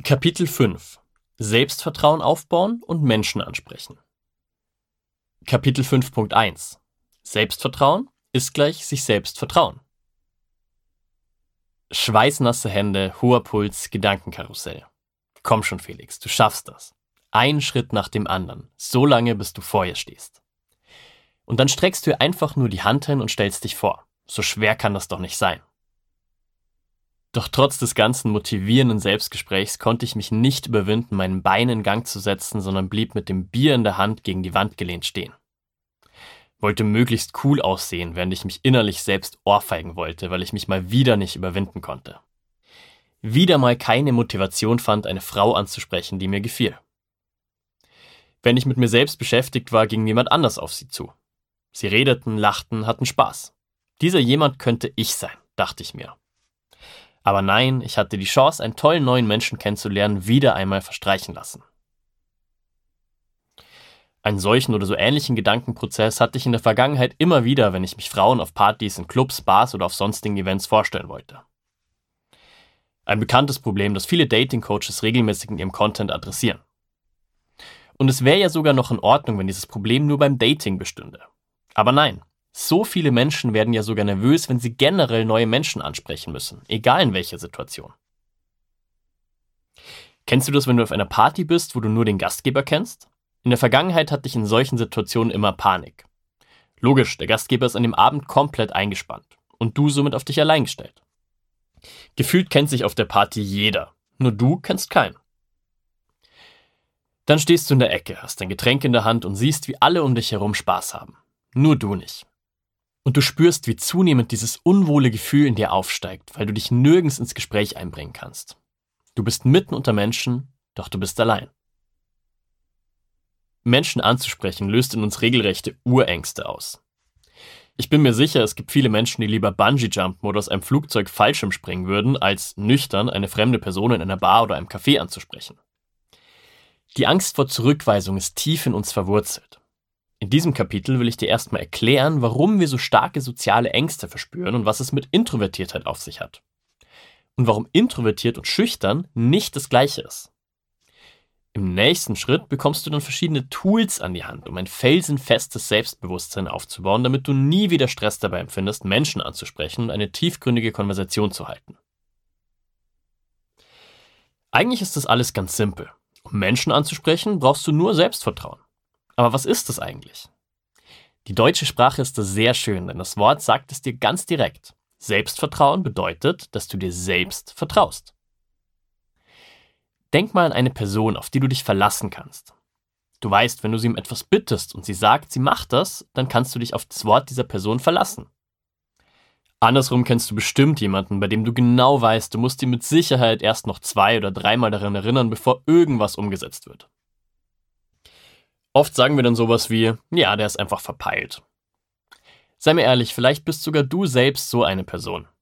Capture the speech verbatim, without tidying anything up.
Kapitel fünf: Selbstvertrauen aufbauen und Menschen ansprechen. Kapitel fünf Punkt eins: Selbstvertrauen ist gleich sich selbst vertrauen. Schweißnasse Hände, hoher Puls, Gedankenkarussell. Komm schon, Felix, du schaffst das. Ein Schritt nach dem anderen, so lange, bis du vor ihr stehst. Und dann streckst du einfach nur die Hand hin und stellst dich vor. So schwer kann das doch nicht sein. Doch trotz des ganzen motivierenden Selbstgesprächs konnte ich mich nicht überwinden, meinen Bein in Gang zu setzen, sondern blieb mit dem Bier in der Hand gegen die Wand gelehnt stehen. Wollte möglichst cool aussehen, während ich mich innerlich selbst ohrfeigen wollte, weil ich mich mal wieder nicht überwinden konnte. Wieder mal keine Motivation fand, eine Frau anzusprechen, die mir gefiel. Wenn ich mit mir selbst beschäftigt war, ging jemand anders auf sie zu. Sie redeten, lachten, hatten Spaß. Dieser jemand könnte ich sein, dachte ich mir. Aber nein, ich hatte die Chance, einen tollen neuen Menschen kennenzulernen, wieder einmal verstreichen lassen. Einen solchen oder so ähnlichen Gedankenprozess hatte ich in der Vergangenheit immer wieder, wenn ich mich Frauen auf Partys, in Clubs, Bars oder auf sonstigen Events vorstellen wollte. Ein bekanntes Problem, das viele Dating-Coaches regelmäßig in ihrem Content adressieren. Und es wäre ja sogar noch in Ordnung, wenn dieses Problem nur beim Dating bestünde. Aber nein. So viele Menschen werden ja sogar nervös, wenn sie generell neue Menschen ansprechen müssen, egal in welcher Situation. Kennst du das, wenn du auf einer Party bist, wo du nur den Gastgeber kennst? In der Vergangenheit hatte ich in solchen Situationen immer Panik. Logisch, der Gastgeber ist an dem Abend komplett eingespannt und du somit auf dich allein gestellt. Gefühlt kennt sich auf der Party jeder, nur du kennst keinen. Dann stehst du in der Ecke, hast dein Getränk in der Hand und siehst, wie alle um dich herum Spaß haben. Nur du nicht. Und du spürst, wie zunehmend dieses unwohle Gefühl in dir aufsteigt, weil du dich nirgends ins Gespräch einbringen kannst. Du bist mitten unter Menschen, doch du bist allein. Menschen anzusprechen löst in uns regelrechte Urängste aus. Ich bin mir sicher, es gibt viele Menschen, die lieber Bungee-Jumpen oder aus einem Flugzeug Fallschirm springen würden, als nüchtern eine fremde Person in einer Bar oder einem Café anzusprechen. Die Angst vor Zurückweisung ist tief in uns verwurzelt. In diesem Kapitel will ich dir erstmal erklären, warum wir so starke soziale Ängste verspüren und was es mit Introvertiertheit auf sich hat. Und warum introvertiert und schüchtern nicht das Gleiche ist. Im nächsten Schritt bekommst du dann verschiedene Tools an die Hand, um ein felsenfestes Selbstbewusstsein aufzubauen, damit du nie wieder Stress dabei empfindest, Menschen anzusprechen und eine tiefgründige Konversation zu halten. Eigentlich ist das alles ganz simpel. Um Menschen anzusprechen, brauchst du nur Selbstvertrauen. Aber was ist das eigentlich? Die deutsche Sprache ist da sehr schön, denn das Wort sagt es dir ganz direkt. Selbstvertrauen bedeutet, dass du dir selbst vertraust. Denk mal an eine Person, auf die du dich verlassen kannst. Du weißt, wenn du sie um etwas bittest und sie sagt, sie macht das, dann kannst du dich auf das Wort dieser Person verlassen. Andersrum kennst du bestimmt jemanden, bei dem du genau weißt, du musst ihn mit Sicherheit erst noch zwei- oder dreimal daran erinnern, bevor irgendwas umgesetzt wird. Oft sagen wir dann sowas wie, ja, der ist einfach verpeilt. Sei mir ehrlich, vielleicht bist sogar du selbst so eine Person.